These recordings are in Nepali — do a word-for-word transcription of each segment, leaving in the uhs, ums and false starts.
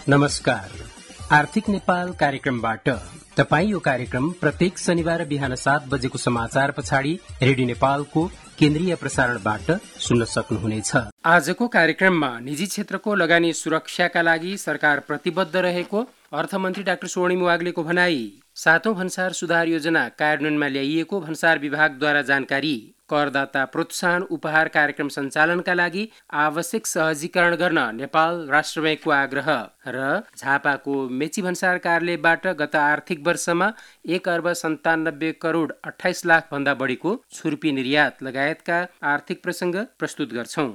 नमस्कार, आर्थिक नेपाल कार्यक्रमबाट तपाई यो कार्यक्रम प्रत्येक शनिबार बिहान सात बजेको समाचार पछाडि रेडियो नेपालको केन्द्रीय प्रसारणबाट सुन्न सक्नुहुनेछ। आजको कार्यक्रममा निजी क्षेत्रको लगानी सुरक्षाका लागि सरकार प्रतिबद्ध रहेको अर्थमन्त्री डाक्टर स्वर्णिम वाग्लेको भनाई, सातौं भन्सार सुधार योजना कार्यान्वयनमा ल्याइएको भन्सार विभागद्वारा जानकारी, करदाता प्रोत्साहन उपहार कार्यक्रम सञ्चालनका लागि आवश्यक सहजीकरण गर्न नेपाल राष्ट्र ब्याङ्कको आग्रह र झापाको मेची भन्सार कार्यालयबाट गत आर्थिक वर्षमा एक अर्ब सन्तानब्बे करोड अठाइस लाख भन्दा बढीको छुर्पी निर्यात लगायतका आर्थिक प्रसङ्ग प्रस्तुत गर्छौं।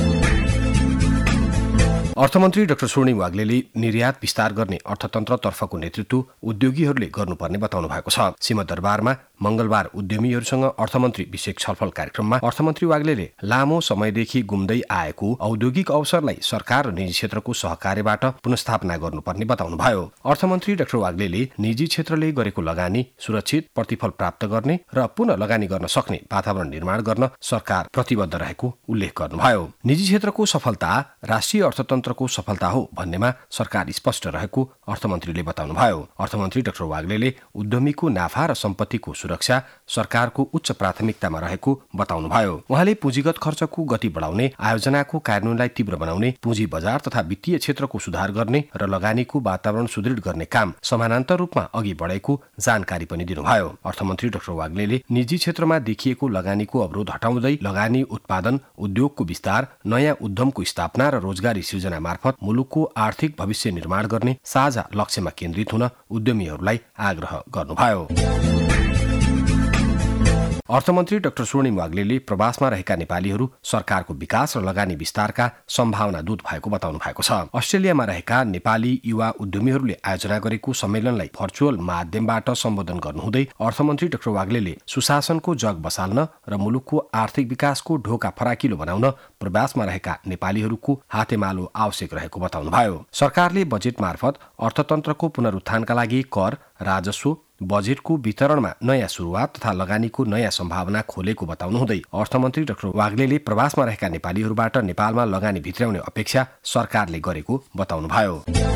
अर्थमन्त्री डाक्टर स्वर्णिम वाग्लेले निर्यात विस्तार गर्ने अर्थतन्त्रतर्फको नेतृत्व उद्योगीहरूले गर्नुपर्ने बताउनु भएको छ। सिंहदरबारमा मंगलबार उद्यमीहरूसँग अर्थमन्त्री विषयक छलफल कार्यक्रममा अर्थमन्त्री वाग्लेले लामो समयदेखि गुम्दै आएको औद्योगिक अवसरलाई सरकार र निजी क्षेत्रको सहकार्यबाट पुनर्स्थापना गर्नुपर्ने बताउनुभयो। अर्थमन्त्री डाक्टर वाग्लेले निजी क्षेत्रले गरेको लगानी सुरक्षित प्रतिफल प्राप्त गर्ने र पुनः लगानी गर्न सक्ने वातावरण निर्माण गर्न सरकार प्रतिबद्ध रहेको उल्लेख गर्नुभयो। निजी क्षेत्रको सफलता राष्ट्रिय अर्थतन्त्रको सफलता हो भन्नेमा सरकार स्पष्ट रहेको अर्थमन्त्रीले बताउनुभयो। अर्थमन्त्री डाक्टर वाग्लेले उद्यमीको नाफा र सम्पत्तिको सुरक्षा सरकारको उच्च प्राथमिकतामा रहेको बताउनुभयो। उहाँले पुँजीगत खर्चको गति बढाउने, आयोजनाको कार्यान्वयनलाई तीव्र बनाउने, पुँजी बजार तथा वित्तीय क्षेत्रको सुधार गर्ने र लगानीको वातावरण सुदृढ गर्ने काम समानान्तर रूपमा अघि बढेको जानकारी पनि दिनुभयो। अर्थमन्त्री डाक्टर वाग्लेले निजी क्षेत्रमा देखिएको लगानीको अवरोध हटाउँदै लगानी उत्पादन, उद्योगको विस्तार, नयाँ उद्यमको स्थापना र रोजगारी सृजना मार्फत मुलुकको आर्थिक भविष्य निर्माण गर्ने साझा लक्ष्यमा केन्द्रित हुन उद्यमीहरूलाई आग्रह गर्नुभयो। अर्थमन्त्री डाक्टर स्वर्णिम वाग्लेले प्रवासमा रहेका नेपालीहरू सरकारको विकास र लगानी विस्तारका सम्भावना दूत भएको बताउनु भएको छ। अस्ट्रेलियामा रहेका नेपाली युवा उद्यमीहरूले आयोजना गरेको सम्मेलनलाई भर्चुअल माध्यमबाट सम्बोधन गर्नुहुँदै अर्थमन्त्री डाक्टर वाग्लेले सुशासनको जग बसाल्न र मुलुकको आर्थिक विकासको ढोका फराकिलो बनाउन प्रवासमा रहेका नेपालीहरूको हातेमालो आवश्यक रहेको बताउनुभयो। सरकारले बजेट मार्फत अर्थतन्त्रको पुनरुत्थानका लागि कर, राजस्व, बजेटको वितरणमा नयाँ सुरुवात तथा लगानीको नयाँ सम्भावना खोलेको बताउनुहुँदै अर्थमन्त्री डाक्टर वाग्लेले प्रवासमा रहेका नेपालीहरूबाट नेपालमा लगानी भित्राउने अपेक्षा सरकारले गरेको बताउनुभयो।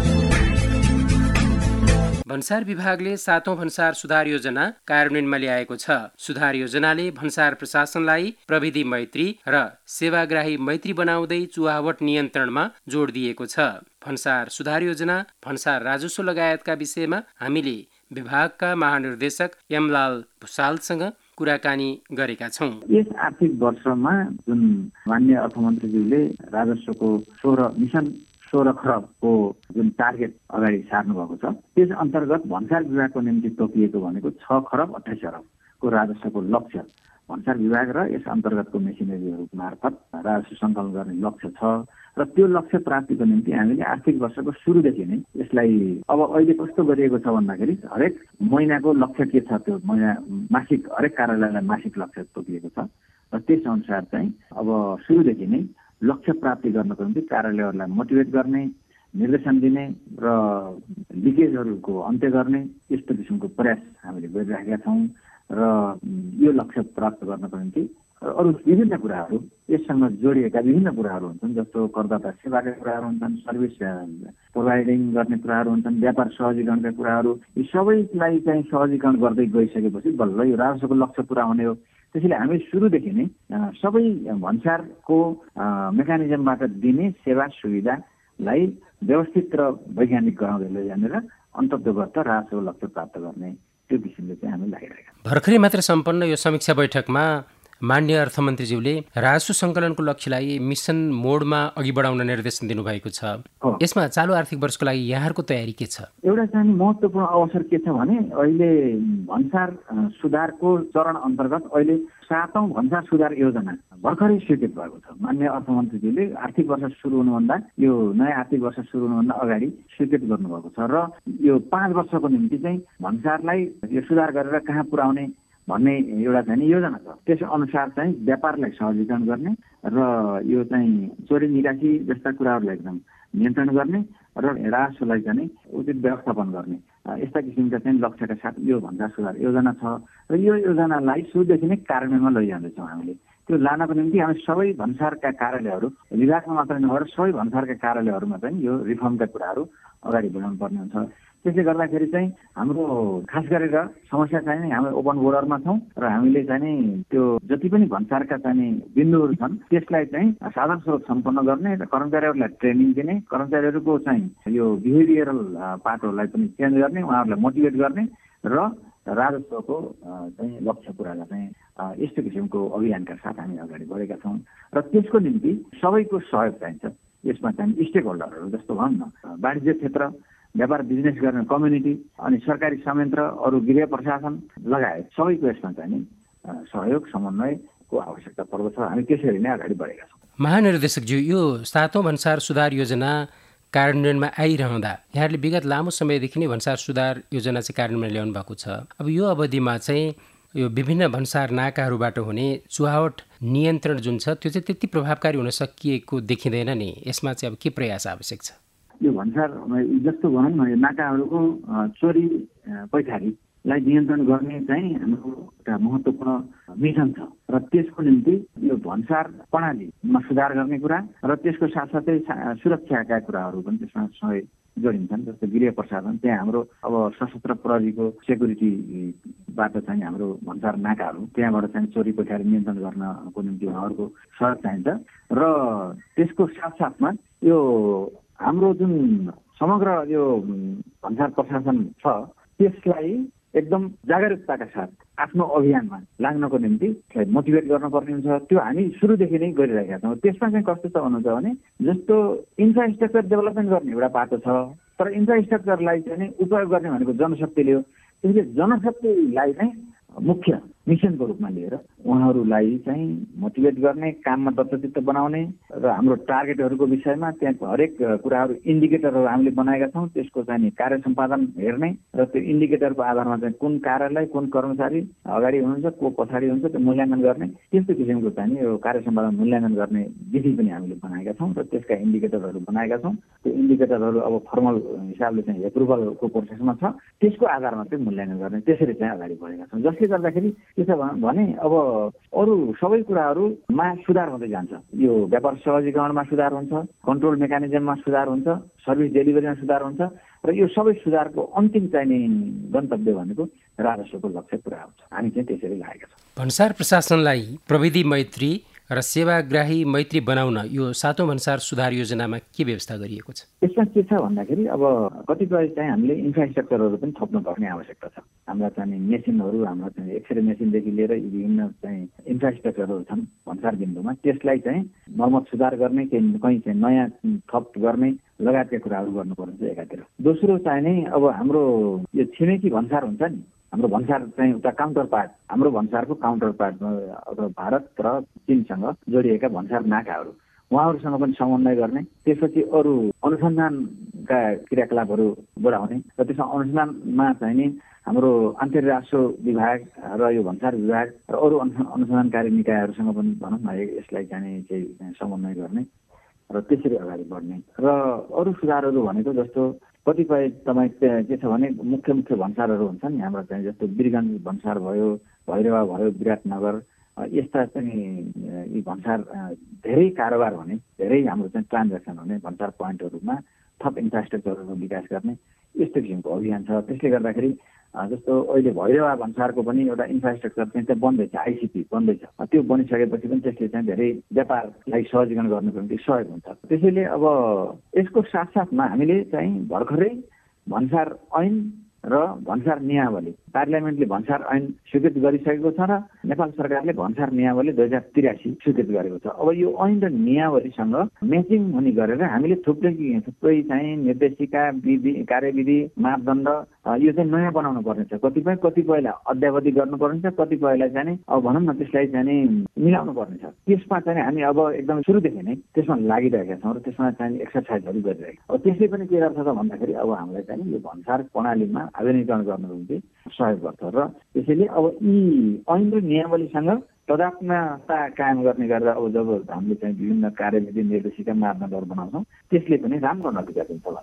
भन्सार विभागले सातौं भन्सार सुधार योजना कार्यान्वयनमा ल्याएको छ। सुधार योजनाले भन्सार प्रशासनलाई प्रविधि मैत्री र सेवाग्राही मैत्री बनाउँदै चुहावट नियन्त्रणमा जोड दिएको छ। भन्सार सुधार योजना, भन्सार राजस्व लगायतका विषयमा हामीले विभागका महानिर्देशक यमलाल भुसालसँग कुराकानी गरेका छौं। यस आर्थिक वर्षमा जुन माननीय अर्थमन्त्रीज्यूले राजस्वको सोह्र मिशन सोह्र खरबको जुन टार्गेट अगाडि सार्नु भएको छ, त्यस अन्तर्गत भन्सार विभागको निम्ति तोकिएको भनेको छ खरब अठाइस अरबको राजस्वको लक्ष्य भन्सार विभाग र यस अन्तर्गतको मेसिनरीहरू मार्फत राजस्व सङ्कलन गर्ने लक्ष्य छ र त्यो लक्ष्य प्राप्तिको निम्ति हामीले आर्थिक वर्षको सुरुदेखि नै यसलाई अब अहिले कस्तो गरिएको छ भन्दाखेरि हरेक महिनाको लक्ष्य के छ त्यो महिना मासिक हरेक कार्यालयलाई मासिक लक्ष्य तोकिएको छ र त्यस अनुसार चाहिँ अब सुरुदेखि नै लक्ष्य प्राप्ति गर्नको निम्ति कार्यालयहरूलाई मोटिभेट गर्ने, निर्देशन दिने र लिकेजहरूको अन्त्य गर्ने यस्तो किसिमको प्रयास हामीले गरिराखेका छौँ र यो लक्ष्य प्राप्त गर्नको निम्ति अरू विभिन्न कुराहरू यससँग जोडिएका विभिन्न कुराहरू हुन्छन्, जस्तो करदाता सेवाका कुराहरू हुन्छन्, सर्भिस प्रोभाइडिङ गर्ने कुराहरू हुन्छन्, व्यापार सहजीकरणका कुराहरू, यी सबैलाई चाहिँ सहजीकरण गर्दै गइसकेपछि बल्ल यो राजस्वको लक्ष्य पुरा हुने हो। त्यसैले हामी सुरुदेखि नै सबै भन्सारको मेकानिजमबाट दिने सेवा सुविधालाई व्यवस्थित र वैज्ञानिक गराउँदै लैजाने र अन्ततोगत राजस्वको लक्ष्य प्राप्त गर्ने त्यो किसिमले चाहिँ हामी लागिरहेका छौँ। भर्खरै मात्र सम्पन्न यो समीक्षा बैठकमा माननीय अर्थमन्त्रीज्यूले राजस्व सङ्कलनको लक्ष्यलाई मिसन मोडमा अघि बढाउन निर्देशन दिनुभएको छ। यसमा चालु आर्थिक वर्षको लागि यहाँहरूको तयारी के छ? एउटा चाहिँ महत्त्वपूर्ण अवसर के छ भने अहिले भन्सार सुधारको चरण अन्तर्गत अहिले सातौं भन्सार सुधार योजना भर्खरै स्वीकृत भएको छ। माननीय अर्थमन्त्रीज्यूले आर्थिक वर्ष सुरु हुनुभन्दा यो नयाँ आर्थिक वर्ष सुरु हुनुभन्दा अगाडि स्वीकृत गर्नुभएको छ र यो पाँच वर्षको निम्ति चाहिँ भन्सारलाई यो सुधार गरेर कहाँ पुर्याउने भन्ने एउटा चाहिँ योजना छ। त्यस अनुसार चाहिँ व्यापारलाई सहजीकरण गर्ने र यो चाहिँ चोरी निकासी जस्ता कुराहरूलाई एकदम नियन्त्रण गर्ने र राजस्वलाई चाहिँ उचित व्यवस्थापन गर्ने यस्ता किसिमका चाहिँ लक्ष्यका साथ यो भन्सार सुधार योजना छ र यो योजनालाई सुरुदेखि नै कार्यान्वयनमा लैजाँदैछौँ हामीले। त्यो लानको निम्ति हामी सबै भन्सारका कार्यालयहरू, विभागमा मात्र नभएर सबै भन्सारका कार्यालयहरूमा चाहिँ यो रिफर्मका कुराहरू अगाडि बढाउनु पर्ने हुन्छ। त्यसले गर्दाखेरि चाहिँ हाम्रो खास गरेर समस्या चाहिँ नि हामी ओपन बोर्डरमा छौँ र हामीले चाहिँ नि त्यो जति पनि भन्सारका चाहिँ बिन्दुहरू छन् त्यसलाई चाहिँ साधन स्रोत सम्पन्न गर्ने र कर्मचारीहरूलाई ट्रेनिङ दिने, कर्मचारीहरूको चाहिँ यो बिहेभियरल पार्टहरूलाई पनि चेन्ज गर्ने, उहाँहरूलाई मोटिभेट गर्ने र राजस्वको चाहिँ लक्ष्य पुरालाई चाहिँ यस्तो किसिमको अभियानका साथ हामी अगाडि बढेका छौँ र त्यसको निम्ति सबैको सहयोग चाहिन्छ। यसमा चाहिँ स्टेक होल्डरहरू जस्तो भनौँ न, वाणिज्य क्षेत्र, व्यापार बिजनेस गर्ने कम्युनिटी अनि सरकारी संयन्त्र, अरू गृह प्रशासन लगायत सबैको यसमा चाहिँ सहयोग समन्वयको आवश्यकता पर्दछ। हामी त्यसरी नै अगाडि बढेका छौँ। महानिर्देशकज्यू, यो सातौं भन्सार सुधार योजना कार्यान्वयनमा आइरहँदा यहाँहरूले विगत लामो समयदेखि नै भन्सार सुधार योजना चाहिँ कार्यान्वयन ल्याउनु भएको छ। अब यो अवधिमा चाहिँ यो विभिन्न भन्सार नाकाहरूबाट हुने चुहावट नियन्त्रण जुन छ त्यो चाहिँ त्यति प्रभावकारी हुन सकिएको देखिँदैन नि। यसमा चाहिँ अब के प्रयास आवश्यक छ? यो भन्सार जस्तो भनौँ न, यो नाकाहरूको चोरी पैठारीलाई नियन्त्रण गर्ने चाहिँ हाम्रो एउटा महत्त्वपूर्ण मिसन छ र त्यसको निम्ति यो भन्सार प्रणालीमा सुधार गर्ने कुरा र त्यसको साथसाथै सुरक्षाका कुराहरू पनि त्यसमा सँगै जोडिन्छन्। जस्तो गृह प्रशासन, त्यहाँ हाम्रो अब सशस्त्र प्रहरीको सेक्युरिटीबाट चाहिँ हाम्रो भन्सार नाकाहरू, त्यहाँबाट चाहिँ चोरी पैठारी नियन्त्रण गर्नको निम्ति उहाँहरूको सहयोग चाहिन्छ र त्यसको साथसाथमा यो हाम्रो जुन समग्र यो भन्सार प्रशासन छ त्यसलाई एकदम जागरुकताका साथ आफ्नो अभियानमा लाग्नको निम्ति मोटिभेट गर्नुपर्ने हुन्छ। त्यो हामी सुरुदेखि नै गरिरहेका छौँ। त्यसमा चाहिँ कस्तो छ भन्नुहुन्छ भने, जस्तो इन्फ्रास्ट्रक्चर डेभलपमेन्ट गर्ने एउटा बाटो छ, तर इन्फ्रास्ट्रक्चरलाई चाहिँ उपयोग गर्ने भनेको जनशक्तिले हो। त्यसले जनशक्तिलाई चाहिँ मुख्य मिसनको रूपमा लिएर उहाँहरूलाई चाहिँ मोटिभेट गर्ने, काममा दत्तचित्त बनाउने र हाम्रो टार्गेटहरूको विषयमा त्यहाँ हरेक कुराहरू इन्डिकेटरहरू हामीले बनाएका छौँ। त्यसको चाहिँ कार्य सम्पादन हेर्ने र त्यो इन्डिकेटरको आधारमा चाहिँ कुन कार्यालय, कुन कर्मचारी अगाडि हुनुहुन्छ, को पछाडि हुन्छ, त्यो मूल्याङ्कन गर्ने, त्यस्तो किसिमको चाहिँ यो कार्य सम्पादन मूल्याङ्कन गर्ने विधि पनि हामीले बनाएका छौँ र त्यसका इन्डिकेटरहरू बनाएका छौँ। त्यो इन्डिकेटरहरू अब फर्मल हिसाबले चाहिँ एप्रुभलको प्रोसेसमा छ, त्यसको आधारमा चाहिँ मूल्याङ्कन गर्ने, त्यसरी चाहिँ अगाडि बढेका छौँ। जसले गर्दाखेरि के छ भने अब अरू सबै कुराहरूमा सुधार हुँदै जान्छ। यो व्यापार सहजीकरणमा सुधार हुन्छ, कन्ट्रोल मेकानिजममा सुधार हुन्छ, सर्भिस डेलिभरीमा सुधार हुन्छ र यो सबै सुधारको अन्तिम चाहिने गन्तव्य भनेको राजस्वको लक्ष्य पुरा हुन्छ। हामी चाहिँ त्यसरी लागेका छौँ। भन्सार प्रशासनलाई प्रविधि मैत्री र सेवाग्राही मैत्री बनाउन यो सातौं भन्सार सुधार योजनामा के व्यवस्था गरिएको छ? यसमा के छ भन्दाखेरि अब कतिपय चाहिँ हामीले इन्फ्रास्ट्रक्चरहरू पनि थप्नुपर्ने आवश्यकता छ। हाम्रा चाहिँ मेसिनहरू, हाम्रो चाहिँ एक्सरे मेसिनदेखि लिएर विभिन्न चाहिँ इन्फ्रास्ट्रक्चरहरू छन् भन्सार बिन्दुमा, त्यसलाई चाहिँ मर्मत सुधार गर्ने, कहीँ चाहिँ नयाँ थप गर्ने लगायतका कुराहरू गर्नुपर्छ एकातिर। दोस्रो चाहिँ नै अब हाम्रो यो छिमेकी भन्सार हुन्छ नि, हाम्रो भन्सार चाहिँ एउटा काउन्टर पार्ट, हाम्रो भन्सारको काउन्टर पार्ट अब भारत र चीनसँग जोडिएका भन्सार नाकाहरू, उहाँहरूसँग पनि समन्वय गर्ने, त्यसपछि अरू अनुसन्धानका क्रियाकलापहरू बढाउने र त्यसमा अनुसन्धानमा चाहिँ नि हाम्रो अन्तर्राष्ट्रिय विभाग र यो भन्सार विभाग र अरू अनुसन्धानकारी निकायहरूसँग पनि भनौँ न यसलाई चाहिँ चाहिँ समन्वय गर्ने र त्यसरी अगाडि बढ्ने। र अरू सुधारहरू भनेको जस्तो कतिपय तपाईँ के छ भने मुख्य मुख्य भन्सारहरू हुन्छन् नि हाम्रो चाहिँ, जस्तो वीरगञ्ज भन्सार भयो, भैरवा भयो, विराटनगर, यस्ता चाहिँ यी भन्सार धेरै कारोबार हुने, धेरै हाम्रो चाहिँ ट्रान्ज्याक्सन हुने भन्सार पोइन्टहरूमा थप इन्फ्रास्ट्रक्चरहरू विकास गर्ने यस्तो किसिमको अभियान छ। त्यसले गर्दाखेरि जस्तो अहिले भैरवा भन्सारको पनि एउटा इन्फ्रास्ट्रक्चर चाहिँ त्यहाँ बन्दैछ, आइसिपी बन्दैछ। त्यो बनिसकेपछि पनि त्यसले चाहिँ धेरै व्यापारलाई सहजीकरण गर्नको निम्ति सहयोग हुन्छ। त्यसैले अब यसको साथसाथमा हामीले चाहिँ भर्खरै भन्सार ऐन र भन्सार नियावली, पार्लियामेन्टले भन्सार ऐन स्वीकृत गरिसकेको छ र नेपाल सरकारले भन्सार नियावली दुई हजार त्रियासी स्वीकृत गरेको छ। अब यो ऐन र नियावलीसँग म्याचिङ हुने गरेर हामीले थुप्रै थुप्रै चाहिँ निर्देशिका, विधि, कार्यविधि, मापदण्ड यो चाहिँ नयाँ बनाउनु पर्ने छ। कतिपय कतिपयलाई अद्यावधि गर्नुपर्ने छ, कतिपयलाई चाहिँ अब भनौँ न त्यसलाई चाहिँ मिलाउनु पर्ने छ। त्यसमा चाहिँ हामी अब एकदम सुरुदेखि नै त्यसमा लागिरहेका छौँ र त्यसमा चाहिँ एक्सर्साइजहरू गरिरहेका। अब त्यसले पनि के गर्छ त भन्दाखेरि अब हामीलाई चाहिँ यो भन्सार प्रणालीमा आधुनिकीकरण गर्नको निम्ति सहयोग गर्छ र त्यसैले अब यी ऐन र नियमावलीसँग तदात्मता कायम गर्ने गरेर अब जब हामीले चाहिँ विभिन्न कार्यविधि, निर्देशिका, मापदण्डहरू बनाउँछौँ त्यसले पनि राम्रो नतिजा दिन्छ भन्ने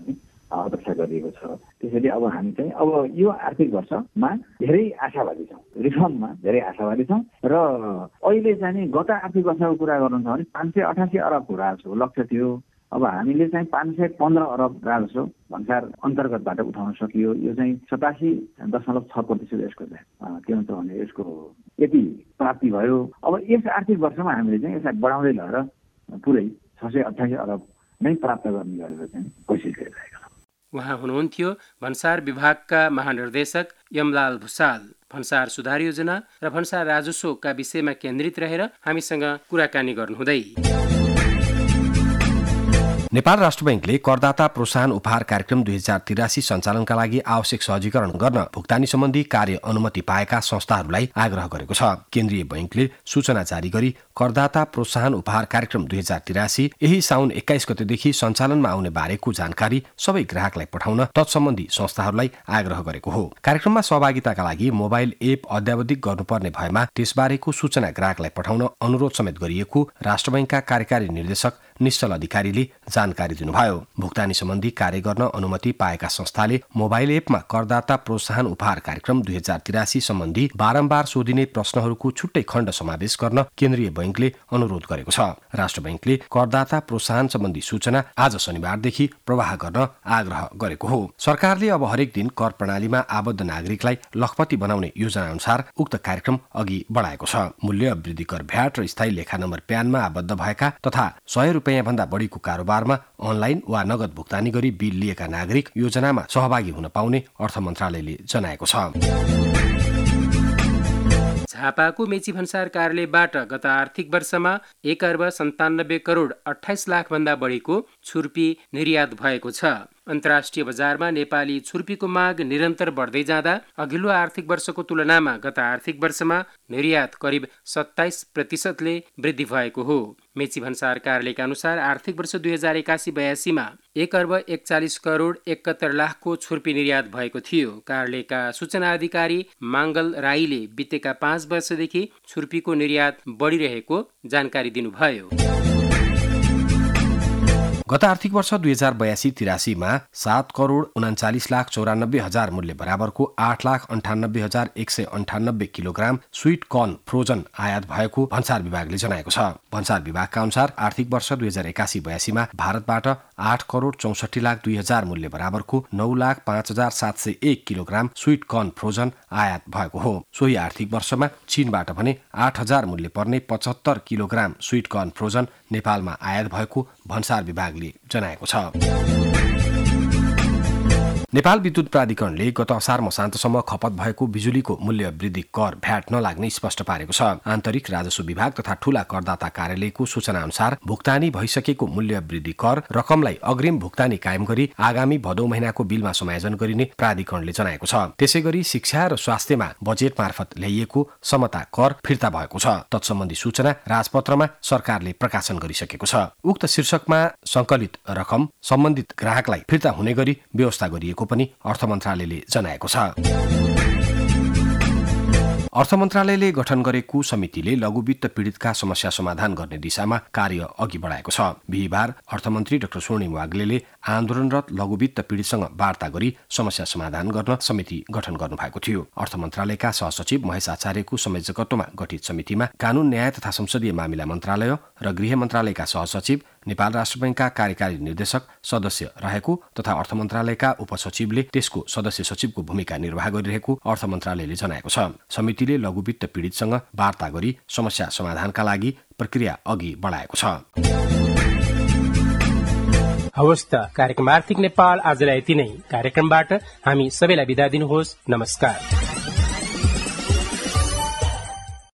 अपेक्षा गरिएको छ। त्यसैले अब हामी चाहिँ अब यो आर्थिक वर्षमा धेरै आशावादी छौँ, रिफर्ममा धेरै आशावादी छौँ र अहिले चाहिँ गत आर्थिक वर्षको कुरा गर्नु छ भने पाँच सय अठासी अरबको राजस्व लक्ष्य थियो। अब हामीले चाहिँ पाँच सय पन्ध्र अरब राजस्व भन्सार अन्तर्गतबाट उठाउन सकियो। यो चाहिँ सतासी दशमलव छ प्रतिशत यसको चाहिँ के हुन्छ भने यसको यति प्राप्ति भयो। अब यस आर्थिक वर्षमा हामीले चाहिँ यसलाई बढाउँदै लगेर पुरै छ सय अठासी अरब नै प्राप्त गर्ने गरेर चाहिँ कोसिस गरिरहेका छौँ। उहाँ हुनुहुन्थ्यो भन्सार विभागका महानिर्देशक यमलाल भुसाल। भन्सार सुधार योजना र भन्सार राजस्वका विषयमा केन्द्रित रहेर हामीसँग कुराकानी गर्नुहुँदै। नेपाल राष्ट्र बैंकले करदाता प्रोत्साहन उपहार कार्यक्रम दुई हजार तिरासी सञ्चालनका लागि आवश्यक सहजीकरण गर्न भुक्तानी सम्बन्धी कार्य अनुमति पाएका संस्थाहरूलाई आग्रह गरेको छ। केन्द्रीय बैंकले सूचना जारी गरी करदाता प्रोत्साहन उपहार कार्यक्रम दुई हजार तिरासी यही साउन एक्काइस गतेदेखि सञ्चालनमा आउने बारेको जानकारी सबै ग्राहकलाई पठाउन तत्सम्बन्धी संस्थाहरूलाई आग्रह गरेको हो। कार्यक्रममा सहभागिताका लागि मोबाइल एप अद्यावधिक गर्नुपर्ने भएमा त्यसबारेको सूचना ग्राहकलाई पठाउन अनुरोध समेत गरिएको राष्ट्र बैंकका कार्यकारी निर्देशक निश्चल अधिकारीले जानकारी दिनुभयो। भुक्तानी सम्बन्धी कार्य गर्न अनुमति पाएका संस्थाले मोबाइल एपमा करदाता प्रोत्साहन उपहार कार्यक्रम दुई हजार तिरासी सम्बन्धी बारम्बार सोधिने प्रश्नहरूको छुट्टै खण्ड समावेश गर्न केन्द्रीय बैंकले अनुरोध गरेको छ। राष्ट्र बैंकले करदाता प्रोत्साहन सम्बन्धी सूचना आज शनिबारदेखि प्रवाह गर्न आग्रह गरेको हो। सरकारले अब हरेक दिन कर प्रणालीमा आबद्ध नागरिकलाई लखपति बनाउने योजना अनुसार उक्त कार्यक्रम अघि बढाएको छ। मूल्य वृद्धि कर भ्याट र स्थायी लेखा नम्बर प्यानमा आबद्ध भएका तथा सय रुपियाँ भन्दा बढीको कारोबारमा अनलाइन वा नगद भुक्तानी गरी बिल लिएका नागरिक योजनामा सहभागी हुन पाउने अर्थ मन्त्रालयले जनाएको छ। झापाको मेची भन्सार कार्यालयबाट गत आर्थिक वर्षमा एक अर्ब सन्तानब्बे करोड अठाइस लाख भन्दा बढीको छुर्पी निर्यात भएको छ। अन्तर्राष्ट्रिय बजारमा नेपाली छुर्पीको माग निरन्तर बढ्दै जाँदा अघिल्लो आर्थिक वर्षको तुलनामा गत आर्थिक वर्षमा निर्यात करिब सत्ताइस प्रतिशतले वृद्धि भएको हो। मेची भन्सार कार्यालयका अनुसार आर्थिक वर्ष दुई हजार एकासी बयासीमा एक अर्ब एकचालिस करोड एकहत्तर लाखको छुर्पी निर्यात भएको थियो। कार्यालयका सूचना अधिकारी माङ्गल राईले बितेका पाँच वर्षदेखि छुर्पीको निर्यात बढिरहेको जानकारी दिनुभयो। गत आर्थिक वर्ष दुई हजार बयासी तिरासीमा सात करोड उनाचालिस लाख चौरानब्बे हजार मूल्य बराबरको आठ लाख अन्ठानब्बे हजार एक सय अन्ठानब्बे किलोग्राम स्वीट कर्न फ्रोजन आयात भएको भन्सार विभागले जनाएको छ। भन्सार विभागका अनुसार आर्थिक वर्ष दुई हजार एकासी बयासीमा भारतबाट आठ करोड चौसठी लाख दुई हजार मूल्य बराबरको नौ लाख पाँच हजार सात सय एक किलोग्राम स्वीट कर्न फ्रोजन आयात भएको हो। सोही आर्थिक वर्षमा चीनबाट भने आठ हजार मूल्य पर्ने पचहत्तर किलोग्राम स्वीट कर्न फ्रोजन नेपालमा आयात भएको भन्सार विभागले जनाएको छ। नेपाल विद्युत प्राधिकरणले गत असार मसान्तसम्म खपत भएको बिजुलीको मूल्य वृद्धि कर भ्याट नलाग्ने स्पष्ट पारेको छ। आन्तरिक राजस्व विभाग तथा ठूला करदाता कार्यालयको सूचना अनुसार भुक्तानी भइसकेको मूल्य वृद्धि कर रकमलाई अग्रिम भुक्तानी कायम गरी आगामी भदौ महिनाको बिलमा समायोजन गरिने प्राधिकरणले जनाएको छ। त्यसै गरी शिक्षा र स्वास्थ्यमा बजेट मार्फत ल्याइएको समता कर फिर्ता भएको छ। तत्सम्बन्धी सूचना राजपत्रमा सरकारले प्रकाशन गरिसकेको छ। उक्त शीर्षकमा संकलित रकम सम्बन्धित ग्राहकलाई फिर्ता हुने गरी व्यवस्था गरिएको पनि अर्थ मन्त्रालयले जनाएको छ। अर्थ मन्त्रालयले गठन गरेको समितिले लघुवित्त पीडितका समस्या समाधान गर्ने दिशामा कार्य अघि बढाएको छ। बिहिबार अर्थमन्त्री डाक्टर स्वर्णिम वाग्लेले आन्दोलनरत लघुवित्त पीडितसँग वार्ता गरी समस्या समाधान गर्न समिति गठन गर्नुभएको थियो। अर्थ मन्त्रालयका सहसचिव महेश आचार्यको संयोजकत्वमा गठित समितिमा कानून न्याय तथा संसदीय मामिला मन्त्रालय र गृह मन्त्रालयका सहसचिव, नेपाल राष्ट्र बैंकका कार्यकारी निर्देशक सदस्य रहेको तथा अर्थ मन्त्रालयका उपसचिवले त्यसको सदस्य सचिवको भूमिका निर्वाह गरिरहेको अर्थ मन्त्रालयले जनाएको छ। समितिले लघुवित्त पीडितसँग वार्ता गरी समस्या समाधानका लागि प्रक्रिया अघि बढाएको छ। हवस् त कार्यक्रम आर्थिक नेपाल आजलाई यति नै। कार्यक्रमबाट हामी सबैलाई बिदा दिनुहोस्। नमस्कार।